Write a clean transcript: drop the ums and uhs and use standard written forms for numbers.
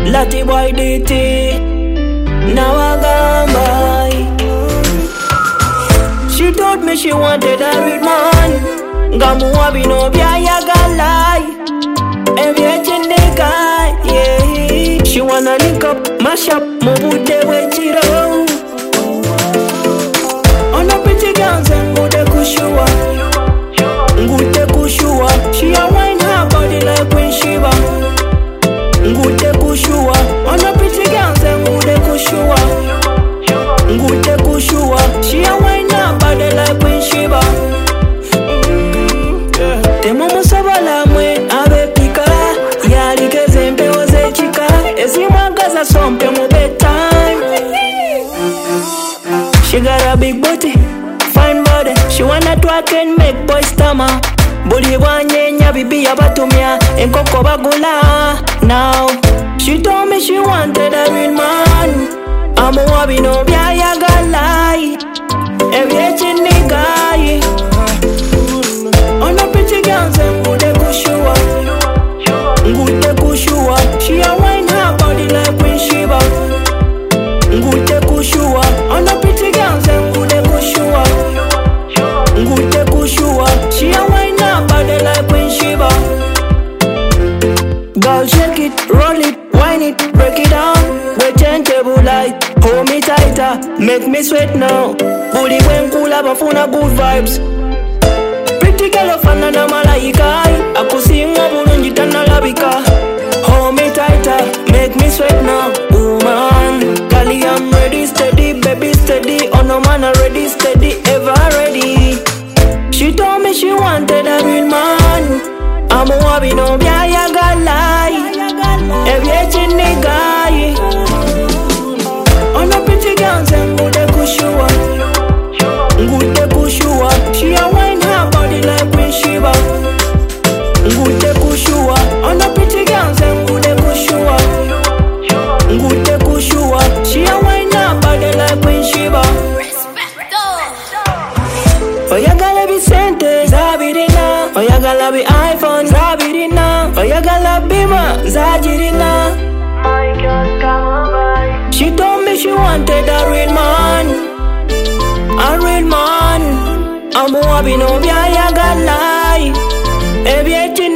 Lati boy DT Nawagamba. She told me she wanted a real man. Gamu wabi no bia ya galai. Every chineka, yeah. She wanna link up, mash up, mobude we chiro. On a pretty girl, ngude kushua, ngude kushua. She a wine her body like Queen Shiva. Ngude kushua. On a pretty girl, ngude kushua, ngude kushua. She a wine her body like Queen Shiva. Temo musabala mwe abe pika. Yali kezempe oze chika. Ezimwagaza sompe mu bedtime. She got a big booty, fine body. She wanna twerk and make boys stammer. Buli wanyenya bibi abatumya enkoko bagula. Now she told me she wanted a real man. Amuwabi no byayagalai. Every nigga. On a pretty girl, ngude kushua, ngude kushua. She a wine her body like Queen Shiva. Ngude kushua. On a pretty girl, ngude kushua, ngude kushua. She a wine her body like Queen Shiva. Girl, shake it, roll it, wine it, break it down. We changeable light, hold me tighter, make me sweat now. Booty when cool, abafuna good vibes. Pretty girl of another malaika. Akusinga bulungi tanalabika. Hold me tighter, make me sweat now. Woman, Kali I'm ready, steady, baby steady. Oh no man already steady, ever ready. She told me she wanted a real man. Amuwabi no byayagalai. Every nigga. On a pretty girl, ngude kushua, ngude kushua. She a wine her body like Queen Shiva. Ngude kushua. On a pretty girl, ngude kushua, ngude kushua. She a wine her body like Queen Shiva. Oyagala Vicente, Zabirina. Oyagala bi iPhone, Zabirina. Oyagala Bima, Zajirina. My girl, come over. She told me she wanted a real man. A real man. Amuwabi no byayagalai.